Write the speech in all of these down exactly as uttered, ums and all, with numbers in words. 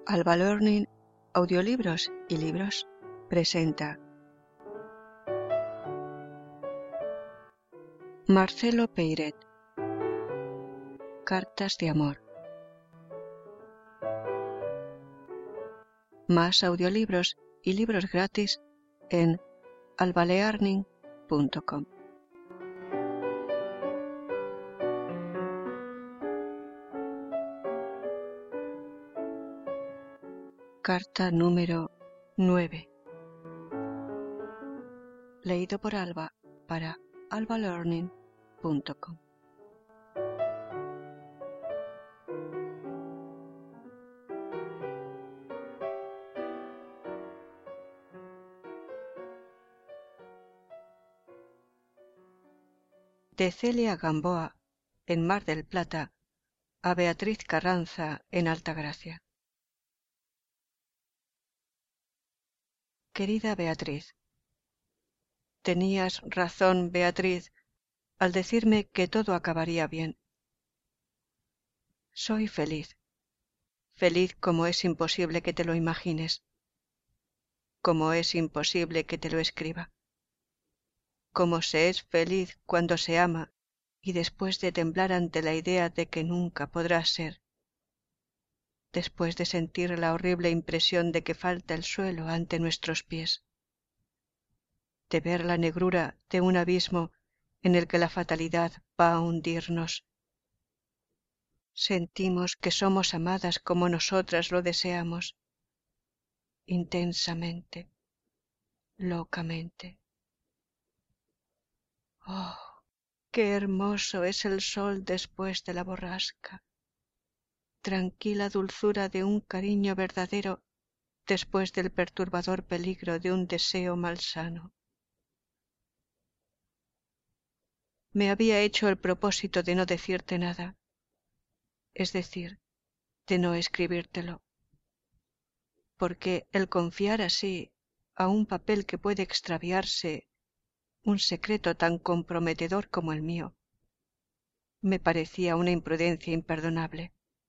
Alba Learning, audiolibros y libros, presenta Marcelo Peiret, Cartas de amor. Más audiolibros y libros gratis en alba learning punto com. Carta número nueve. Leído por Alba para alba learning punto com. De Celia Gamboa, en Mar del Plata, a Beatriz Carranza, en Altagracia. Querida Beatriz, tenías razón, Beatriz, al decirme que todo acabaría bien. Soy feliz, feliz como es imposible que te lo imagines, como es imposible que te lo escriba. Como se es feliz cuando se ama y después de temblar ante la idea de que nunca podrá ser, después de sentir la horrible impresión de que falta el suelo ante nuestros pies, de ver la negrura de un abismo en el que la fatalidad va a hundirnos. Sentimos que somos amadas como nosotras lo deseamos, intensamente, locamente. Oh, qué hermoso es el sol después de la borrasca, tranquila dulzura de un cariño verdadero después del perturbador peligro de un deseo malsano. Me había hecho el propósito de no decirte nada, es decir, de no escribírtelo, porque el confiar así a un papel que puede extraviarse, un secreto tan comprometedor como el mío, me parecía una imprudencia imperdonable.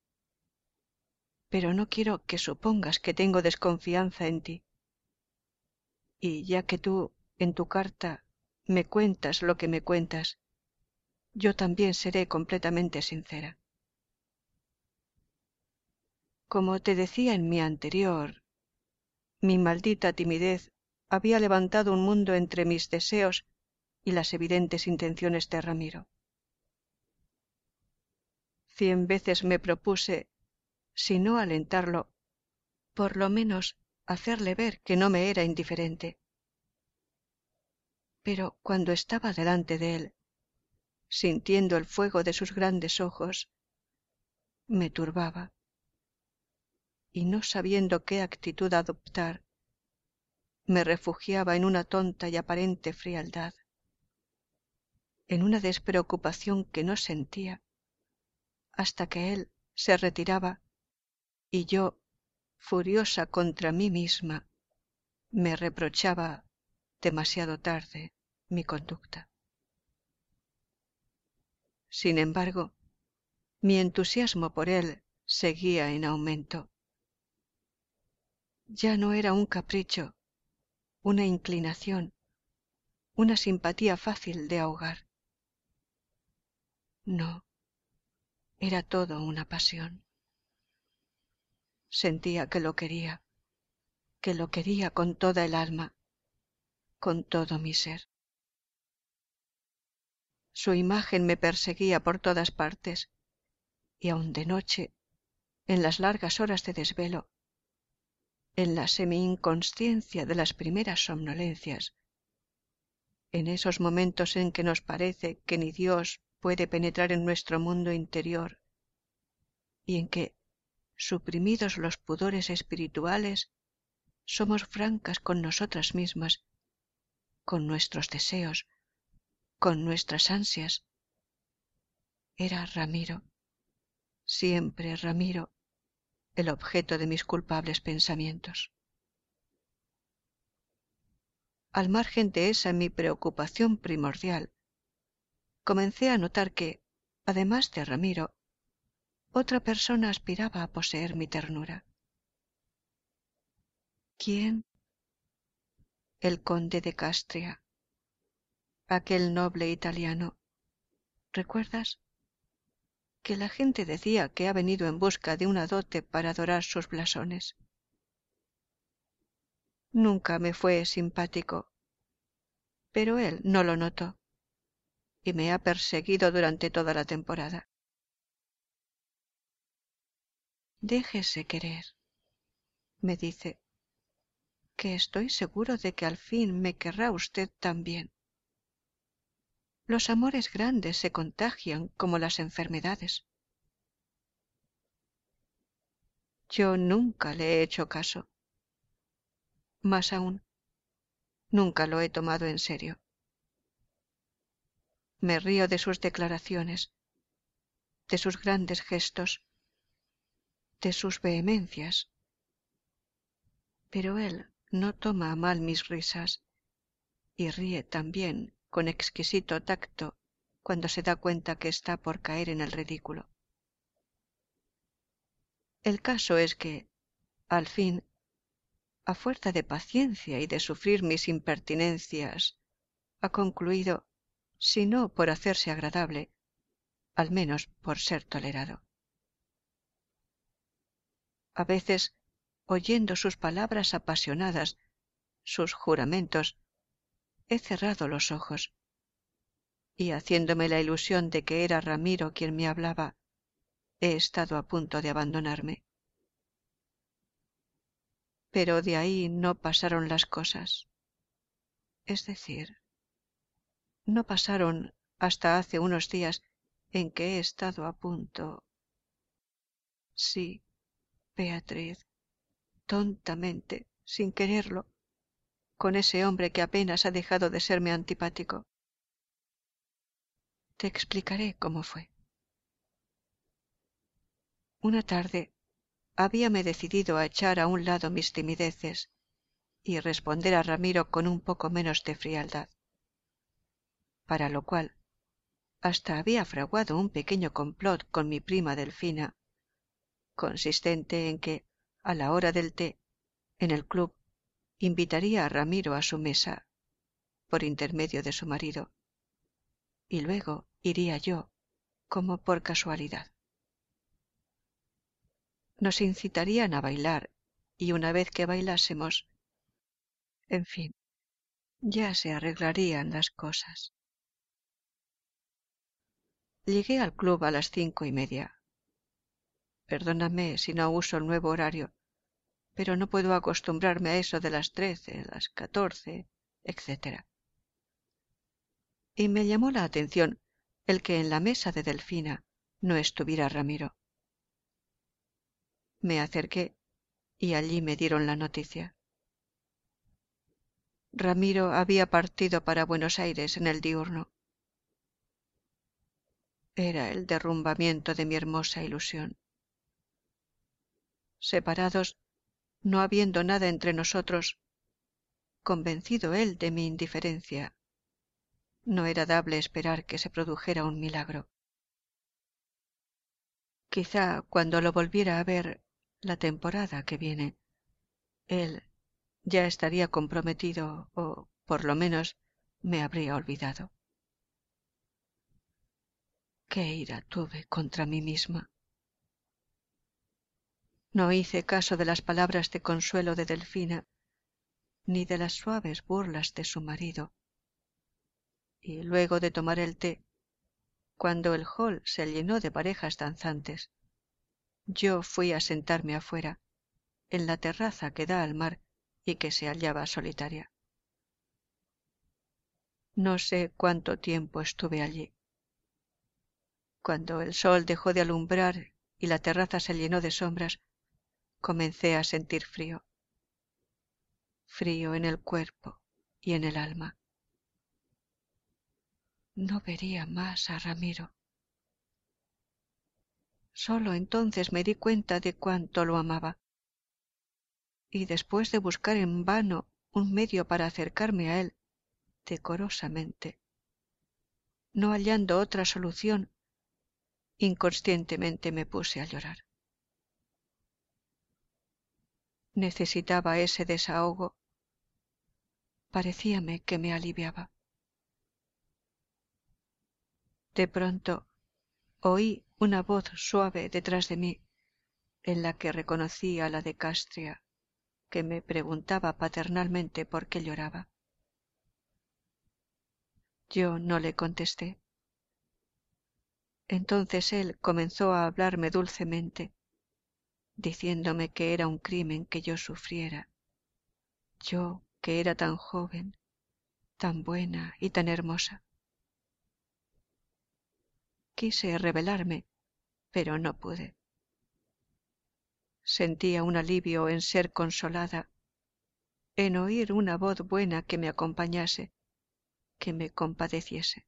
Pero no quiero que supongas que tengo desconfianza en ti. Y ya que tú, en tu carta, me cuentas lo que me cuentas, yo también seré completamente sincera. Como te decía en mi anterior, mi maldita timidez había levantado un mundo entre mis deseos y las evidentes intenciones de Ramiro. Cien veces me propuse, si no alentarlo, por lo menos hacerle ver que no me era indiferente. Pero cuando estaba delante de él, sintiendo el fuego de sus grandes ojos, me turbaba, y no sabiendo qué actitud adoptar, me refugiaba en una tonta y aparente frialdad, en una despreocupación que no sentía, hasta que él se retiraba y yo, furiosa contra mí misma, me reprochaba demasiado tarde mi conducta. Sin embargo, mi entusiasmo por él seguía en aumento. Ya no era un capricho, una inclinación, una simpatía fácil de ahogar. No, era todo una pasión. Sentía que lo quería, que lo quería con toda el alma, con todo mi ser. Su imagen me perseguía por todas partes, y aun de noche, en las largas horas de desvelo, en la semi-inconsciencia de las primeras somnolencias, en esos momentos en que nos parece que ni Dios puede penetrar en nuestro mundo interior, y en que, suprimidos los pudores espirituales, somos francas con nosotras mismas, con nuestros deseos, con nuestras ansias. Era Ramiro, siempre Ramiro, el objeto de mis culpables pensamientos. Al margen de esa mi preocupación primordial, comencé a notar que, además de Ramiro, otra persona aspiraba a poseer mi ternura. ¿Quién? El conde de Castria, aquel noble italiano. ¿Recuerdas? Que la gente decía que ha venido en busca de una dote para adorar sus blasones. Nunca me fue simpático, pero él no lo notó y me ha perseguido durante toda la temporada. Déjese querer, me dice, que estoy seguro de que al fin me querrá usted también. Los amores grandes se contagian como las enfermedades. Yo nunca le he hecho caso. Más aún, nunca lo he tomado en serio. Me río de sus declaraciones, de sus grandes gestos, de sus vehemencias. Pero él no toma a mal mis risas y ríe también con exquisito tacto cuando se da cuenta que está por caer en el ridículo. El caso es que, al fin, a fuerza de paciencia y de sufrir mis impertinencias, ha concluido, si no por hacerse agradable, al menos por ser tolerado. A veces, oyendo sus palabras apasionadas, sus juramentos, he cerrado los ojos y, haciéndome la ilusión de que era Ramiro quien me hablaba, he estado a punto de abandonarme. Pero de ahí no pasaron las cosas. Es decir, no pasaron hasta hace unos días en que he estado a punto. Sí, Beatriz, tontamente, sin quererlo, con ese hombre que apenas ha dejado de serme antipático. Te explicaré cómo fue. Una tarde habíame decidido a echar a un lado mis timideces y responder a Ramiro con un poco menos de frialdad, para lo cual hasta había fraguado un pequeño complot con mi prima Delfina, consistente en que, a la hora del té, en el club, invitaría a Ramiro a su mesa, por intermedio de su marido, y luego iría yo, como por casualidad. Nos incitarían a bailar, y una vez que bailásemos, en fin, ya se arreglarían las cosas. Llegué al club a las cinco y media. Perdóname si no uso el nuevo horario, pero no puedo acostumbrarme a eso de las trece, las catorce, etcétera. Y me llamó la atención el que en la mesa de Delfina no estuviera Ramiro. Me acerqué y allí me dieron la noticia. Ramiro había partido para Buenos Aires en el diurno. Era el derrumbamiento de mi hermosa ilusión. Separados, no habiendo nada entre nosotros, convencido él de mi indiferencia, no era dable esperar que se produjera un milagro. Quizá cuando lo volviera a ver la temporada que viene, él ya estaría comprometido o, por lo menos, me habría olvidado. Qué ira tuve contra mí misma. No hice caso de las palabras de consuelo de Delfina, ni de las suaves burlas de su marido. Y luego de tomar el té, cuando el hall se llenó de parejas danzantes, yo fui a sentarme afuera, en la terraza que da al mar y que se hallaba solitaria. No sé cuánto tiempo estuve allí. Cuando el sol dejó de alumbrar y la terraza se llenó de sombras, comencé a sentir frío. Frío en el cuerpo y en el alma. No vería más a Ramiro. Solo entonces me di cuenta de cuánto lo amaba. Y después de buscar en vano un medio para acercarme a él decorosamente, no hallando otra solución, inconscientemente me puse a llorar. Necesitaba ese desahogo. Parecíame que me aliviaba. De pronto oí una voz suave detrás de mí, en la que reconocí a la de Castria, que me preguntaba paternalmente por qué lloraba. Yo no le contesté. Entonces él comenzó a hablarme dulcemente, diciéndome que era un crimen que yo sufriera, yo que era tan joven, tan buena y tan hermosa. Quise rebelarme, pero no pude. Sentía un alivio en ser consolada, en oír una voz buena que me acompañase, que me compadeciese.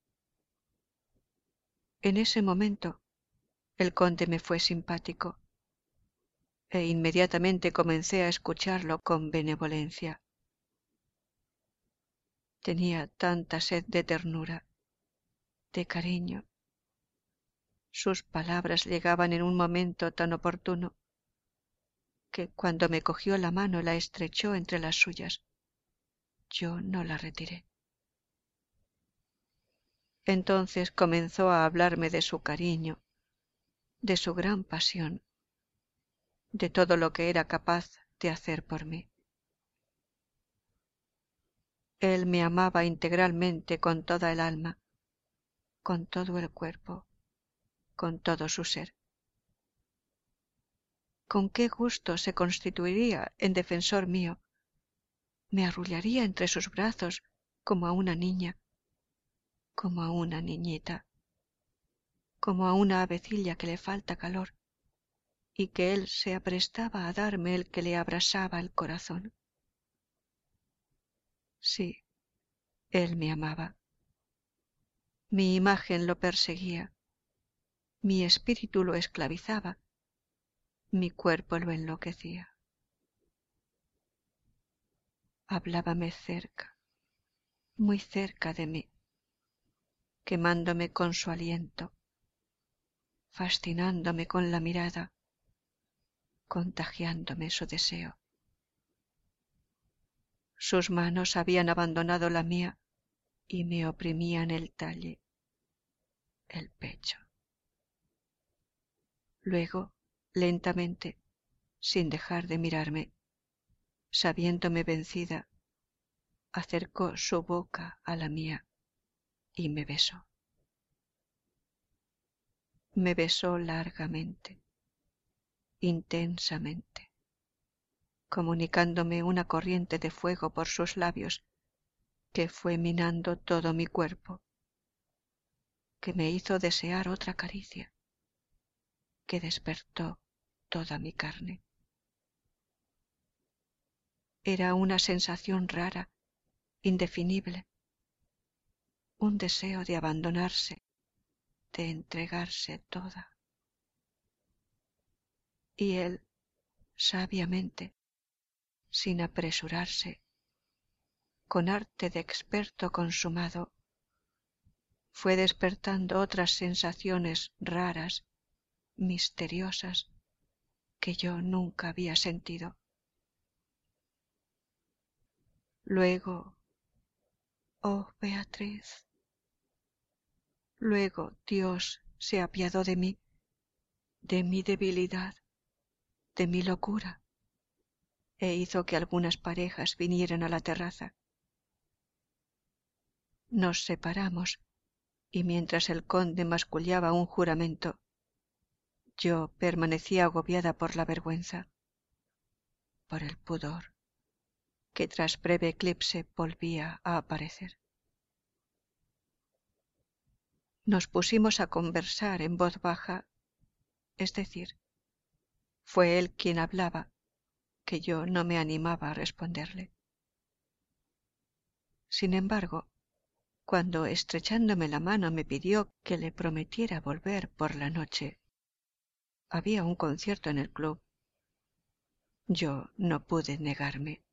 En ese momento el conde me fue simpático e inmediatamente comencé a escucharlo con benevolencia. Tenía tanta sed de ternura, de cariño. Sus palabras llegaban en un momento tan oportuno que cuando me cogió la mano y la estrechó entre las suyas, yo no la retiré. Entonces comenzó a hablarme de su cariño, de su gran pasión, de todo lo que era capaz de hacer por mí. Él me amaba integralmente con toda el alma, con todo el cuerpo, con todo su ser. Con qué gusto se constituiría en defensor mío. Me arrullaría entre sus brazos como a una niña, como a una niñita, como a una avecilla que le falta calor y que él se aprestaba a darme el que le abrasaba el corazón. Sí, él me amaba. Mi imagen lo perseguía, mi espíritu lo esclavizaba, mi cuerpo lo enloquecía. Hablábame cerca, muy cerca de mí, quemándome con su aliento, fascinándome con la mirada, contagiándome su deseo. Sus manos habían abandonado la mía y me oprimían el talle, el pecho. Luego, lentamente, sin dejar de mirarme, sabiéndome vencida, acercó su boca a la mía y me besó. Me besó largamente, intensamente, comunicándome una corriente de fuego por sus labios que fue minando todo mi cuerpo, que me hizo desear otra caricia, que despertó toda mi carne. Era una sensación rara, indefinible, un deseo de abandonarse, de entregarse toda. Y él, sabiamente, sin apresurarse, con arte de experto consumado, fue despertando otras sensaciones raras, misteriosas, que yo nunca había sentido. Luego, oh Beatriz, luego Dios se apiadó de mí, de mi debilidad, de mi locura, e hizo que algunas parejas vinieran a la terraza. Nos separamos, y mientras el conde mascullaba un juramento, yo permanecía agobiada por la vergüenza, por el pudor, que tras breve eclipse volvía a aparecer. Nos pusimos a conversar en voz baja, es decir, fue él quien hablaba, que yo no me animaba a responderle. Sin embargo, cuando estrechándome la mano me pidió que le prometiera volver por la noche, había un concierto en el club. Yo no pude negarme.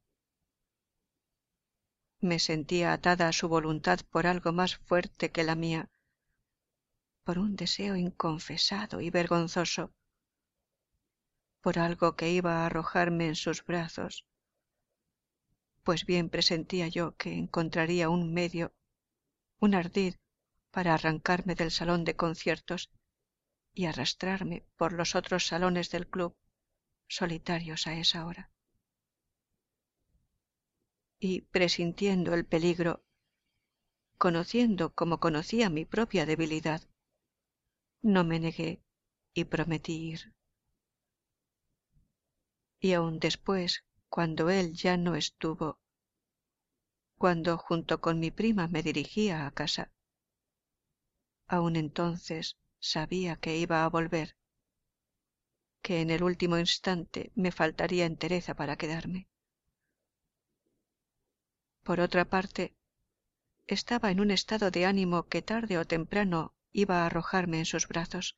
Me sentía atada a su voluntad por algo más fuerte que la mía, por un deseo inconfesado y vergonzoso. por algo que iba a arrojarme en sus brazos, pues bien presentía yo que encontraría un medio, un ardid, para arrancarme del salón de conciertos y arrastrarme por los otros salones del club, solitarios a esa hora. Y presintiendo el peligro, conociendo como conocía mi propia debilidad, no me negué y prometí ir. Y aun después, cuando él ya no estuvo, cuando junto con mi prima me dirigía a casa, aun entonces sabía que iba a volver, que en el último instante me faltaría entereza para quedarme. Por otra parte, estaba en un estado de ánimo que tarde o temprano iba a arrojarme en sus brazos.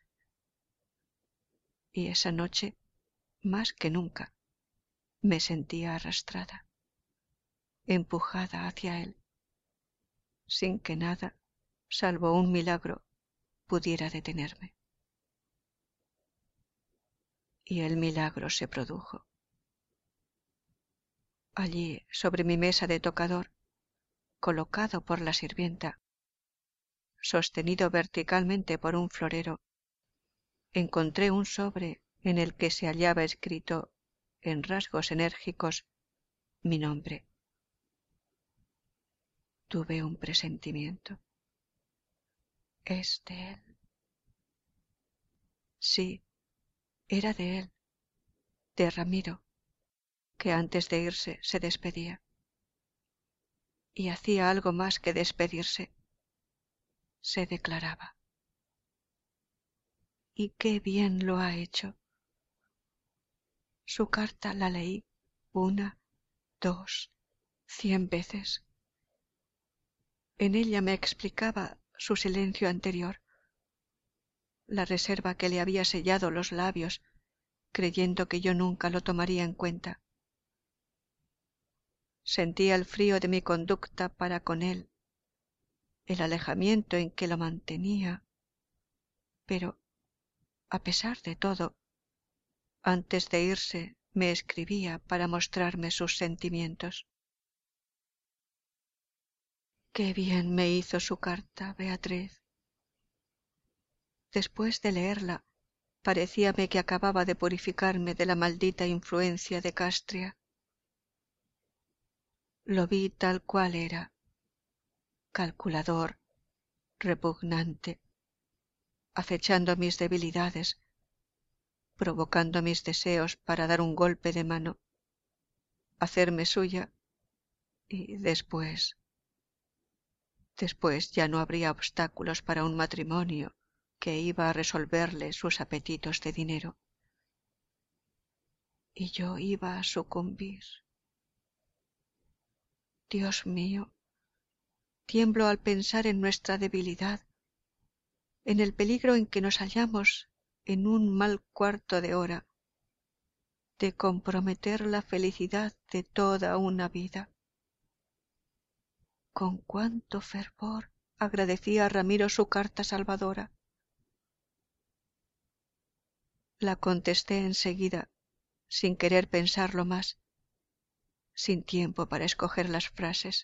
Y esa noche, más que nunca, me sentía arrastrada, empujada hacia él, sin que nada, salvo un milagro, pudiera detenerme. Y el milagro se produjo. Allí, sobre mi mesa de tocador, colocado por la sirvienta, sostenido verticalmente por un florero, encontré un sobre en el que se hallaba escrito, en rasgos enérgicos, mi nombre. Tuve un presentimiento. Es de él. Sí, era de él, de Ramiro, que antes de irse se despedía. Y hacía algo más que despedirse. Se declaraba. Y qué bien lo ha hecho. Su carta la leí una, dos, cien veces. En ella me explicaba su silencio anterior, la reserva que le había sellado los labios, creyendo que yo nunca lo tomaría en cuenta. Sentía el frío de mi conducta para con él, el alejamiento en que lo mantenía, pero, a pesar de todo, antes de irse me escribía para mostrarme sus sentimientos. Qué bien me hizo su carta, Beatriz. Después de leerla, parecíame que acababa de purificarme de la maldita influencia de Castria. Lo vi tal cual era, calculador, repugnante, acechando mis debilidades, provocando mis deseos para dar un golpe de mano, hacerme suya y después, después ya no habría obstáculos para un matrimonio que iba a resolverle sus apetitos de dinero. Y yo iba a sucumbir. Dios mío, tiemblo al pensar en nuestra debilidad, en el peligro en que nos hallamos en un mal cuarto de hora, de comprometer la felicidad de toda una vida. Con cuánto fervor agradecía a Ramiro su carta salvadora. La contesté enseguida, sin querer pensarlo más, sin tiempo para escoger las frases.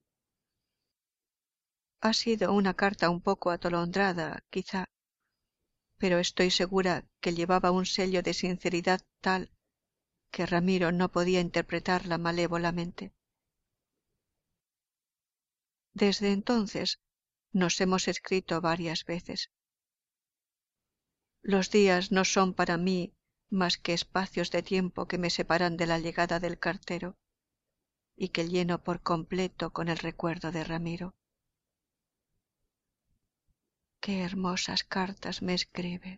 Ha sido una carta un poco atolondrada, quizá, pero estoy segura que llevaba un sello de sinceridad tal que Ramiro no podía interpretarla malévolamente. Desde entonces nos hemos escrito varias veces. Los días no son para mí más que espacios de tiempo que me separan de la llegada del cartero y que lleno por completo con el recuerdo de Ramiro. Qué hermosas cartas me escribe.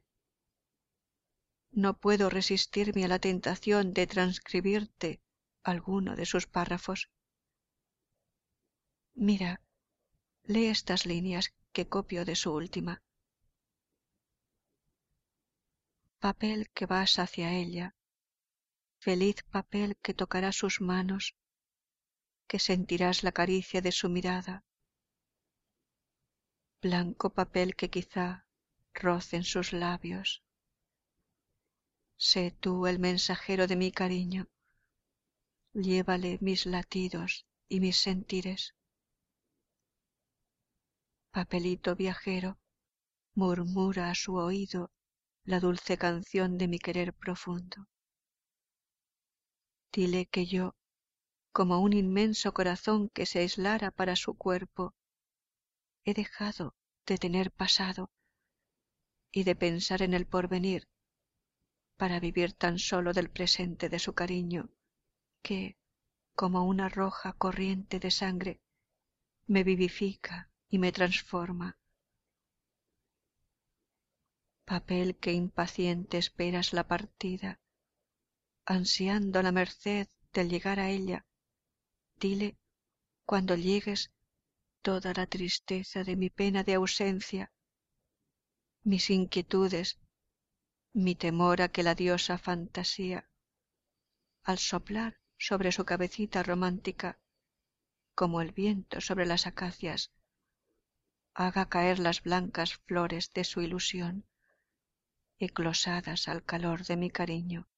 No puedo resistirme a la tentación de transcribirte alguno de sus párrafos. Mira, lee estas líneas que copio de su última. Papel que vas hacia ella, feliz papel que tocará sus manos, que sentirás la caricia de su mirada, blanco papel que quizá rocen sus labios. Sé tú el mensajero de mi cariño, llévale mis latidos y mis sentires. Papelito viajero, murmura a su oído la dulce canción de mi querer profundo. Dile que yo, como un inmenso corazón que se aislara para su cuerpo, he dejado de tener pasado y de pensar en el porvenir para vivir tan solo del presente de su cariño, que, como una roja corriente de sangre, me vivifica y me transforma. Papel que impaciente esperas la partida, ansiando la merced del llegar a ella, dile, cuando llegues, toda la tristeza de mi pena de ausencia, mis inquietudes, mi temor a que la diosa fantasía, al soplar sobre su cabecita romántica, como el viento sobre las acacias, haga caer las blancas flores de su ilusión, eclosadas al calor de mi cariño.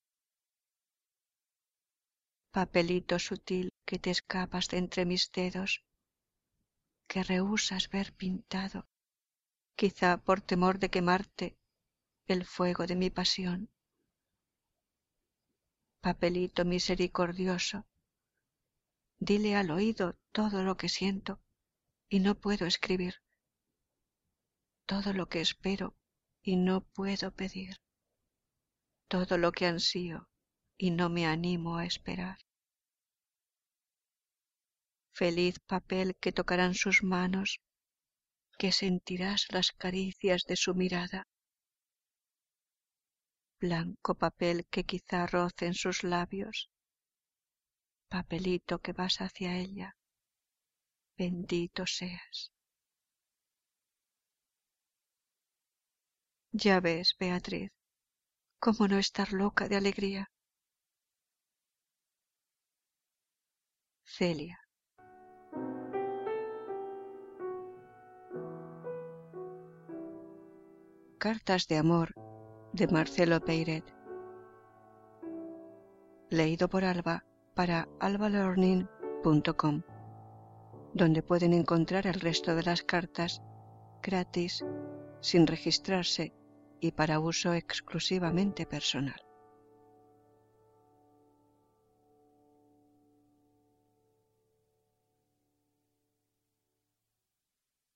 Papelito sutil que te escapas de entre mis dedos, que rehusas ver pintado, quizá por temor de quemarte, el fuego de mi pasión. Papelito misericordioso, dile al oído todo lo que siento y no puedo escribir, todo lo que espero y no puedo pedir, todo lo que ansío y no me animo a esperar. Feliz papel que tocarán sus manos, que sentirás las caricias de su mirada. Blanco papel que quizá rocen sus labios. Papelito que vas hacia ella. Bendito seas. Ya ves, Beatriz, cómo no estar loca de alegría. Celia. Cartas de amor de Marcelo Peiret. Leído por Alba para alba learning punto com, donde pueden encontrar el resto de las cartas gratis, sin registrarse y para uso exclusivamente personal.